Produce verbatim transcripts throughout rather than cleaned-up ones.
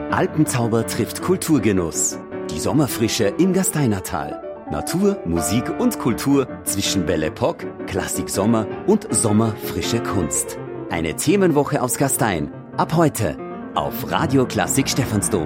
Alpenzauber trifft Kulturgenuss. Die Sommerfrische im Gasteinertal. Natur, Musik und Kultur zwischen Belle Epoque, Klassik Sommer und Sommerfrische Kunst. Eine Themenwoche aus Gastein. Ab heute auf Radio Klassik Stephansdom.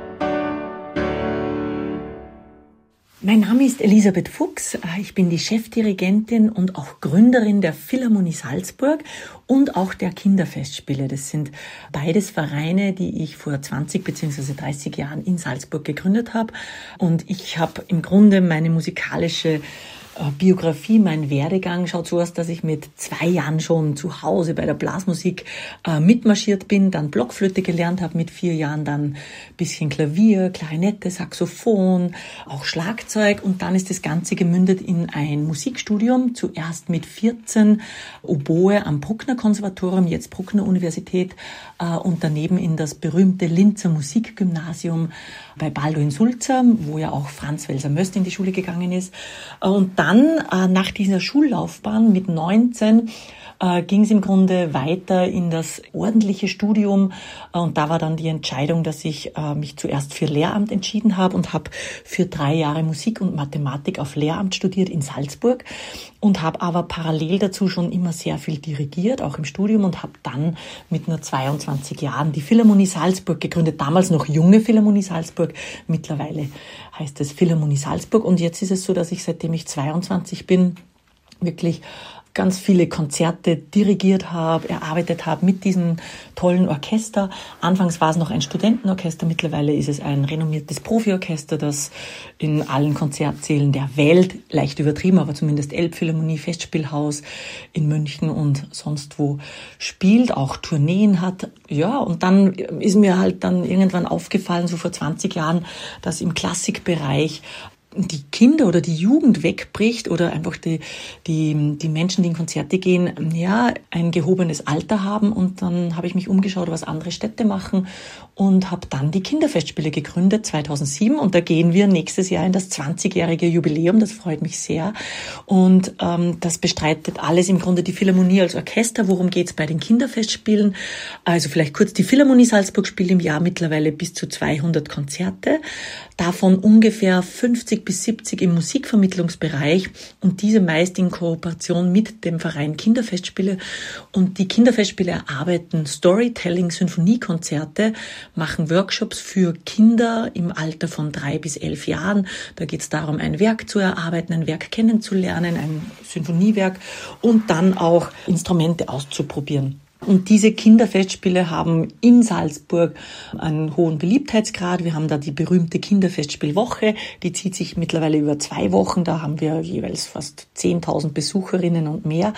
Mein Name ist Elisabeth Fuchs, ich bin die Chefdirigentin und auch Gründerin der Philharmonie Salzburg und auch der Kinderfestspiele. Das sind beides Vereine, die ich vor zwanzig bzw. dreißig Jahren in Salzburg gegründet habe. Und ich habe im Grunde meine musikalische Biografie, mein Werdegang schaut so aus, dass ich mit zwei Jahren schon zu Hause bei der Blasmusik äh, mitmarschiert bin, dann Blockflöte gelernt habe, mit vier Jahren dann bisschen Klavier, Klarinette, Saxophon, auch Schlagzeug, und dann ist das Ganze gemündet in ein Musikstudium, zuerst mit vierzehn Oboe am Bruckner Konservatorium, jetzt Bruckner Universität, äh, und daneben in das berühmte Linzer Musikgymnasium bei Balduin Sulzer, wo ja auch Franz Welser-Möst in die Schule gegangen ist. Und dann, äh, nach dieser Schullaufbahn mit neunzehn, äh, ging es im Grunde weiter in das ordentliche Studium. Äh, und da war dann die Entscheidung, dass ich äh, mich zuerst für Lehramt entschieden habe und habe für drei Jahre Musik und Mathematik auf Lehramt studiert in Salzburg und habe aber parallel dazu schon immer sehr viel dirigiert, auch im Studium, und habe dann mit nur zweiundzwanzig Jahren die Philharmonie Salzburg gegründet. Damals noch junge Philharmonie Salzburg, mittlerweile heißt es Philharmonie Salzburg. Und jetzt ist es so, dass ich, seitdem ich zweiundzwanzig bin, wirklich ganz viele Konzerte dirigiert habe, erarbeitet habe mit diesem tollen Orchester. Anfangs war es noch ein Studentenorchester, mittlerweile ist es ein renommiertes Profiorchester, das in allen Konzertsälen der Welt, leicht übertrieben, aber zumindest Elbphilharmonie, Festspielhaus in München und sonst wo spielt, auch Tourneen hat. Ja, und dann ist mir halt dann irgendwann aufgefallen, so vor zwanzig Jahren, dass im Klassikbereich die Kinder oder die Jugend wegbricht oder einfach die, die, die Menschen, die in Konzerte gehen, ja, ein gehobenes Alter haben. Und dann habe ich mich umgeschaut, was andere Städte machen, und habe dann die Kinderfestspiele gegründet, zweitausendsieben. Und da gehen wir nächstes Jahr in das zwanzigjährige Jubiläum. Das freut mich sehr. Und ähm, das bestreitet alles im Grunde die Philharmonie als Orchester. Worum geht's bei den Kinderfestspielen? Also vielleicht kurz, die Philharmonie Salzburg spielt im Jahr mittlerweile bis zu zweihundert Konzerte. Davon ungefähr fünfzig bis siebzig im Musikvermittlungsbereich, und diese meist in Kooperation mit dem Verein Kinderfestspiele. Und die Kinderfestspiele erarbeiten Storytelling, Sinfoniekonzerte, machen Workshops für Kinder im Alter von drei bis elf Jahren. Da geht es darum, ein Werk zu erarbeiten, ein Werk kennenzulernen, ein Sinfoniewerk, und dann auch Instrumente auszuprobieren. Und diese Kinderfestspiele haben in Salzburg einen hohen Beliebtheitsgrad. Wir haben da die berühmte Kinderfestspielwoche, die zieht sich mittlerweile über zwei Wochen. Da haben wir jeweils fast zehntausend Besucherinnen und mehr.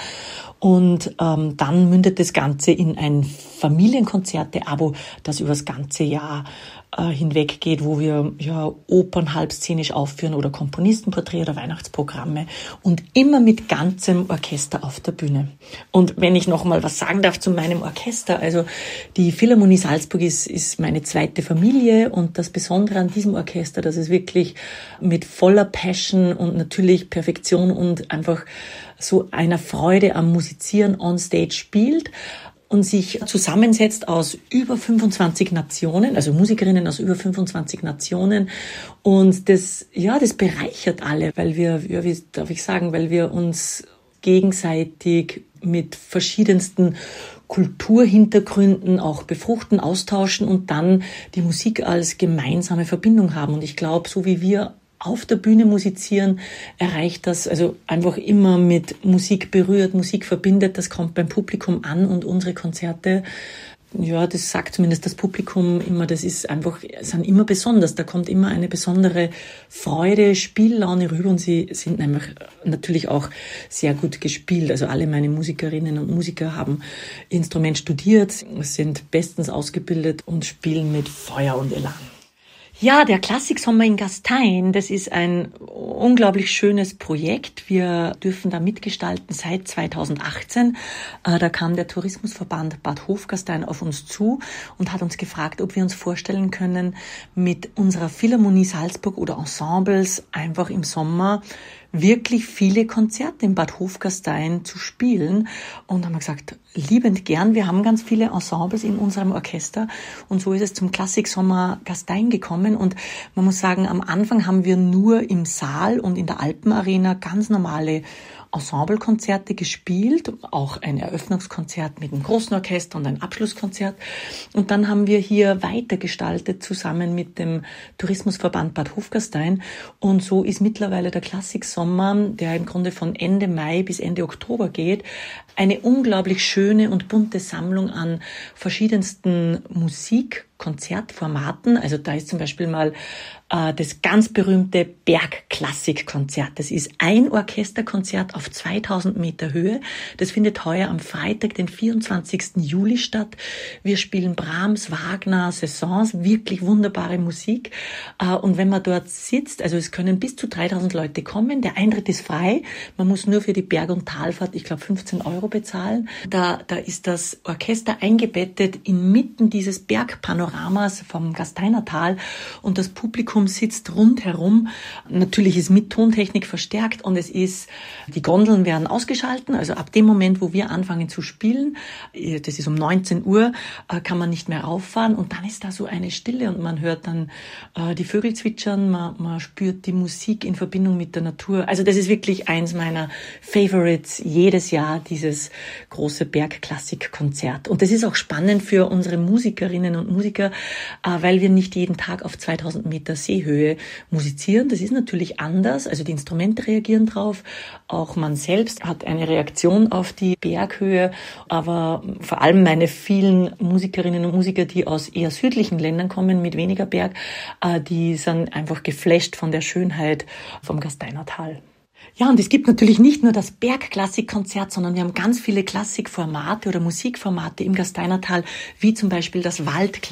Und ähm, dann mündet das Ganze in ein Familienkonzerte-Abo, das über das ganze Jahr äh, hinweg geht, wo wir ja Opern halbszenisch aufführen oder Komponistenporträt oder Weihnachtsprogramme, und immer mit ganzem Orchester auf der Bühne. Und wenn ich noch mal was sagen darf zu meinem Orchester, also die Philharmonie Salzburg ist, ist meine zweite Familie, und das Besondere an diesem Orchester, dass es wirklich mit voller Passion und natürlich Perfektion und einfach so einer Freude am Musizieren on Stage spielt und sich zusammensetzt aus über fünfundzwanzig Nationen, also Musikerinnen aus über fünfundzwanzig Nationen. Und das, ja, das bereichert alle, weil wir, ja, wie darf ich sagen, weil wir uns gegenseitig mit verschiedensten Kulturhintergründen auch befruchten, austauschen und dann die Musik als gemeinsame Verbindung haben. Und ich glaube, so wie wir auf der Bühne musizieren, erreicht das also einfach immer mit Musik berührt, Musik verbindet, das kommt beim Publikum an, und unsere Konzerte, ja, das sagt zumindest das Publikum immer, das ist einfach, sind immer besonders, da kommt immer eine besondere Freude, Spiellaune rüber, und sie sind einfach natürlich auch sehr gut gespielt. Also alle meine Musikerinnen und Musiker haben Instrument studiert, sind bestens ausgebildet und spielen mit Feuer und Elan. Ja, der Klassiksommer in Gastein, das ist ein unglaublich schönes Projekt. Wir dürfen da mitgestalten seit zweitausendachtzehn. Da kam der Tourismusverband Bad Hofgastein auf uns zu und hat uns gefragt, ob wir uns vorstellen können, mit unserer Philharmonie Salzburg oder Ensembles einfach im Sommer wirklich viele Konzerte in Bad Hofgastein zu spielen. Und haben wir gesagt, liebend gern, wir haben ganz viele Ensembles in unserem Orchester. Und so ist es zum Klassiksommer Gastein gekommen. Und man muss sagen, am Anfang haben wir nur im Saal und in der Alpenarena ganz normale Ensemblekonzerte gespielt, auch ein Eröffnungskonzert mit einem großen Orchester und ein Abschlusskonzert. Und dann haben wir hier weitergestaltet zusammen mit dem Tourismusverband Bad Hofgastein. Und so ist mittlerweile der Klassiksommer, der im Grunde von Ende Mai bis Ende Oktober geht, eine unglaublich schöne und bunte Sammlung an verschiedensten Musik-Konzertformaten. Also da ist zum Beispiel mal äh, das ganz berühmte Bergklassikkonzert. Das ist ein Orchesterkonzert auf zweitausend Meter Höhe. Das findet heuer am Freitag, den vierundzwanzigsten Juli statt. Wir spielen Brahms, Wagner, Saisons, wirklich wunderbare Musik. Äh, und wenn man dort sitzt, also es können bis zu dreitausend Leute kommen. Der Eintritt ist frei. Man muss nur für die Berg- und Talfahrt, ich glaube, fünfzehn Euro bezahlen. Da, da ist das Orchester eingebettet inmitten dieses Bergpanoramas vom Gasteiner Tal und das Publikum sitzt rundherum. Natürlich ist mit Tontechnik verstärkt und es ist, die Gondeln werden ausgeschalten. Also ab dem Moment, wo wir anfangen zu spielen, das ist um neunzehn Uhr, kann man nicht mehr rauffahren und dann ist da so eine Stille und man hört dann äh, die Vögel zwitschern, man, man spürt die Musik in Verbindung mit der Natur. Also das ist wirklich eins meiner Favorites jedes Jahr, dieses große Bergklassikkonzert. Und das ist auch spannend für unsere Musikerinnen und Musiker, weil wir nicht jeden Tag auf zweitausend Meter Seehöhe musizieren. Das ist natürlich anders. Also die Instrumente reagieren drauf. Auch man selbst hat eine Reaktion auf die Berghöhe. Aber vor allem meine vielen Musikerinnen und Musiker, die aus eher südlichen Ländern kommen, mit weniger Berg, die sind einfach geflasht von der Schönheit vom Gasteiner Tal. Ja, und es gibt natürlich nicht nur das Bergklassikkonzert, sondern wir haben ganz viele Klassikformate oder Musikformate im Gasteiner Tal, wie zum Beispiel das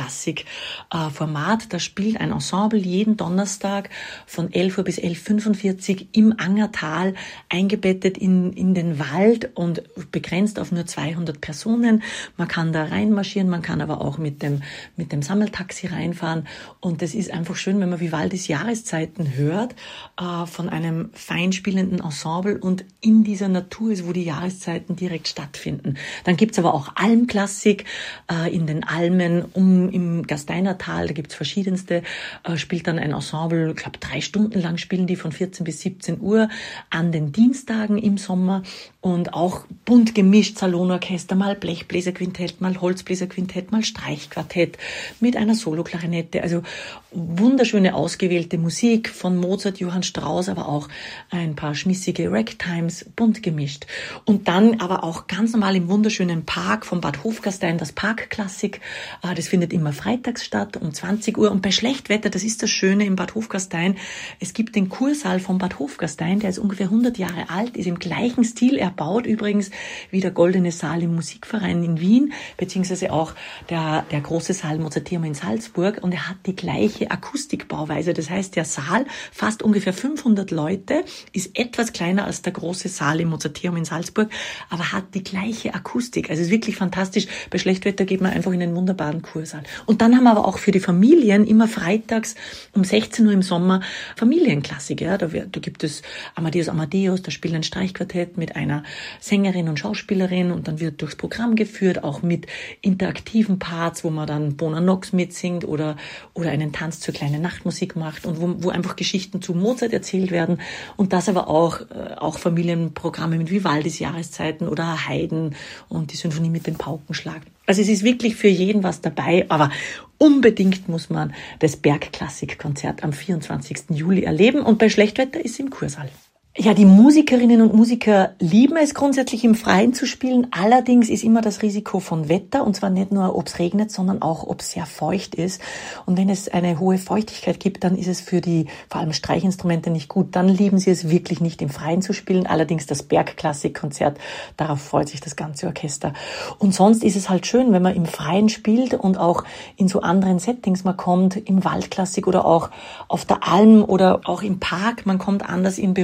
Waldklassikformat. Da spielt ein Ensemble jeden Donnerstag von elf Uhr bis elf Uhr fünfundvierzig im Angertal, eingebettet in, in den Wald und begrenzt auf nur zweihundert Personen. Man kann da reinmarschieren, man kann aber auch mit dem, mit dem Sammeltaxi reinfahren. Und das ist einfach schön, wenn man Vivaldis Jahreszeiten hört, äh, von einem feinspielenden Ensemble und in dieser Natur ist, wo die Jahreszeiten direkt stattfinden. Dann gibt's aber auch Almklassik äh, in den Almen um im Gasteiner Tal, da gibt's verschiedenste, äh, spielt dann ein Ensemble, ich glaube drei Stunden lang spielen die von vierzehn bis siebzehn Uhr an den Dienstagen im Sommer und auch bunt gemischt, Salonorchester, mal Blechbläserquintett, mal Holzbläserquintett, mal Streichquartett mit einer Soloklarinette, also wunderschöne ausgewählte Musik von Mozart, Johann Strauss, aber auch ein paar schmissige Ragtimes, bunt gemischt. Und dann aber auch ganz normal im wunderschönen Park von Bad Hofgastein, das Parkklassik. Das findet immer freitags statt um zwanzig Uhr. Und bei Schlechtwetter, das ist das Schöne im Bad Hofgastein, es gibt den Kursaal von Bad Hofgastein, der ist ungefähr hundert Jahre alt, ist im gleichen Stil erbaut, übrigens wie der Goldene Saal im Musikverein in Wien, beziehungsweise auch der, der große Saal Mozarteum in Salzburg. Und er hat die gleiche Akustikbauweise. Das heißt, der Saal fasst ungefähr fünfhundert Leute, ist etwas kleiner als der große Saal im Mozarteum in Salzburg, aber hat die gleiche Akustik. Also es ist wirklich fantastisch. Bei Schlechtwetter geht man einfach in den wunderbaren Kursaal. Und dann haben wir aber auch für die Familien immer freitags um sechzehn Uhr im Sommer Familienklassik. Ja, da, da gibt es Amadeus Amadeus, da spielt ein Streichquartett mit einer Sängerin und Schauspielerin und dann wird durchs Programm geführt, auch mit interaktiven Parts, wo man dann Bona Nox mitsingt oder, oder einen Tanz zur kleinen Nachtmusik macht und wo, wo einfach Geschichten zu Mozart erzählt werden. Und das aber auch, äh, auch Familienprogramme mit Vivaldis Jahreszeiten oder Haydn und die Symphonie mit dem Paukenschlag. Also es ist wirklich für jeden was dabei, aber unbedingt muss man das Bergklassikkonzert am vierundzwanzigsten Juli erleben und bei Schlechtwetter ist es im Kursaal. Ja, die Musikerinnen und Musiker lieben es grundsätzlich im Freien zu spielen. Allerdings ist immer das Risiko von Wetter, und zwar nicht nur, ob es regnet, sondern auch, ob es sehr feucht ist. Und wenn es eine hohe Feuchtigkeit gibt, dann ist es für die vor allem Streichinstrumente nicht gut. Dann lieben sie es wirklich nicht im Freien zu spielen. Allerdings das Bergklassikkonzert, darauf freut sich das ganze Orchester. Und sonst ist es halt schön, wenn man im Freien spielt und auch in so anderen Settings. Man kommt im Waldklassik oder auch auf der Alm oder auch im Park. Man kommt anders in Berührung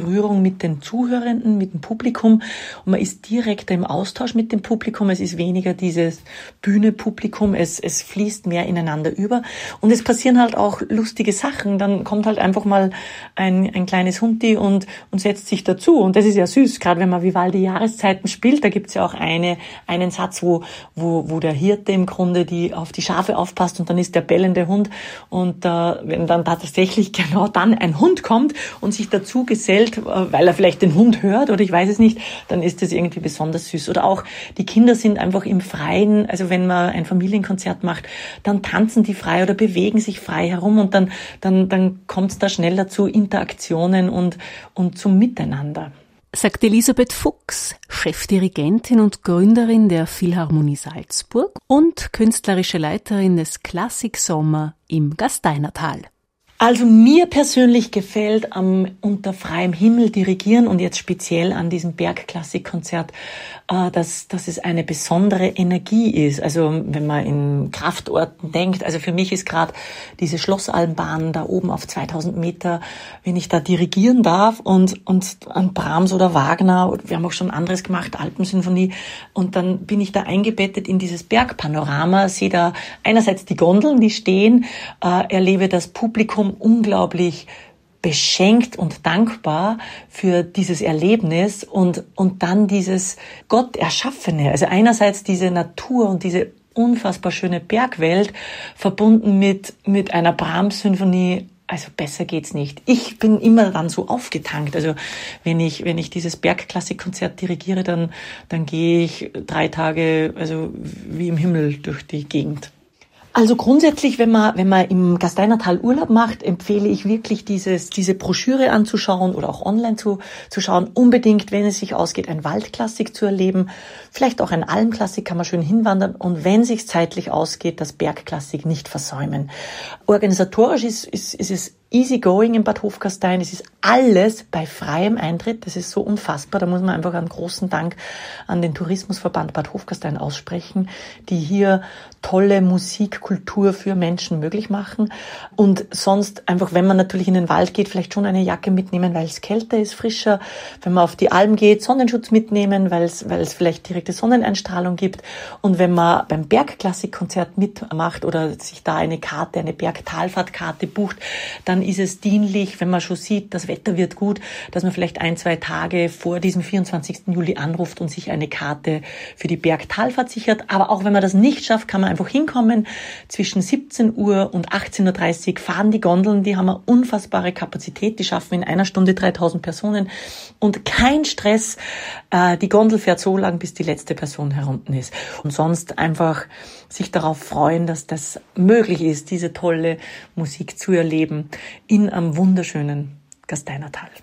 mit den Zuhörenden, mit dem Publikum und man ist direkter im Austausch mit dem Publikum. Es ist weniger dieses Bühne-Publikum, es, es fließt mehr ineinander über und es passieren halt auch lustige Sachen. Dann kommt halt einfach mal ein, ein kleines Hundi und, und setzt sich dazu und das ist ja süß, gerade wenn man Vivaldi Jahreszeiten spielt. Da gibt's ja auch eine, einen Satz, wo, wo, wo der Hirte im Grunde die auf die Schafe aufpasst und dann ist der bellende Hund und äh, wenn dann tatsächlich genau dann ein Hund kommt und sich dazu gesellt, weil er vielleicht den Hund hört oder ich weiß es nicht, dann ist das irgendwie besonders süß. Oder auch die Kinder sind einfach im Freien, also wenn man ein Familienkonzert macht, dann tanzen die frei oder bewegen sich frei herum und dann dann dann kommt es da schnell dazu Interaktionen und und zum Miteinander. Sagt Elisabeth Fuchs, Chefdirigentin und Gründerin der Philharmonie Salzburg und künstlerische Leiterin des Klassiksommer im Gasteinertal. Also mir persönlich gefällt am unter freiem Himmel dirigieren und jetzt speziell an diesem Bergklassikkonzert, äh, dass, dass es eine besondere Energie ist. Also wenn man in Kraftorten denkt, also für mich ist gerade diese Schlossalmbahn da oben auf zweitausend Meter, wenn ich da dirigieren darf und, und an Brahms oder Wagner, wir haben auch schon anderes gemacht, Alpensymphonie, und dann bin ich da eingebettet in dieses Bergpanorama, sehe da einerseits die Gondeln, die stehen, äh, erlebe das Publikum unglaublich beschenkt und dankbar für dieses Erlebnis und, und dann dieses Gott Erschaffene. Also einerseits diese Natur und diese unfassbar schöne Bergwelt verbunden mit, mit einer Brahms-Symphonie. Also besser geht's nicht. Ich bin immer dann so aufgetankt. Also wenn ich, wenn ich dieses Bergklassikkonzert dirigiere, dann, dann gehe ich drei Tage, also wie im Himmel durch die Gegend. Also grundsätzlich, wenn man, wenn man im Gasteinertal Urlaub macht, empfehle ich wirklich dieses, diese Broschüre anzuschauen oder auch online zu, zu schauen. Unbedingt, wenn es sich ausgeht, ein Waldklassik zu erleben. Vielleicht auch ein Almklassik, kann man schön hinwandern. Und wenn es sich zeitlich ausgeht, das Bergklassik nicht versäumen. Organisatorisch ist, ist, ist es easy going in Bad Hofgastein. Es ist alles bei freiem Eintritt. Das ist so unfassbar. Da muss man einfach einen großen Dank an den Tourismusverband Bad Hofgastein aussprechen, die hier tolle Musik, Kultur für Menschen möglich machen. Und sonst einfach, wenn man natürlich in den Wald geht, vielleicht schon eine Jacke mitnehmen, weil es kälter ist, frischer. Wenn man auf die Alm geht, Sonnenschutz mitnehmen, weil es, weil es vielleicht direkte Sonneneinstrahlung gibt. Und wenn man beim Bergklassikkonzert mitmacht oder sich da eine Karte, eine Bergtalfahrtkarte bucht, dann ist es dienlich, wenn man schon sieht, das Wetter wird gut, dass man vielleicht ein, zwei Tage vor diesem vierundzwanzigsten Juli anruft und sich eine Karte für die Bergtalfahrt sichert. Aber auch wenn man das nicht schafft, kann man einfach hinkommen. Zwischen siebzehn Uhr und achtzehn Uhr dreißig fahren die Gondeln, die haben eine unfassbare Kapazität, die schaffen in einer Stunde dreitausend Personen und kein Stress. Die Gondel fährt so lang, bis die letzte Person herunten ist. Und sonst einfach sich darauf freuen, dass das möglich ist, diese tolle Musik zu erleben in einem wunderschönen Gasteinertal.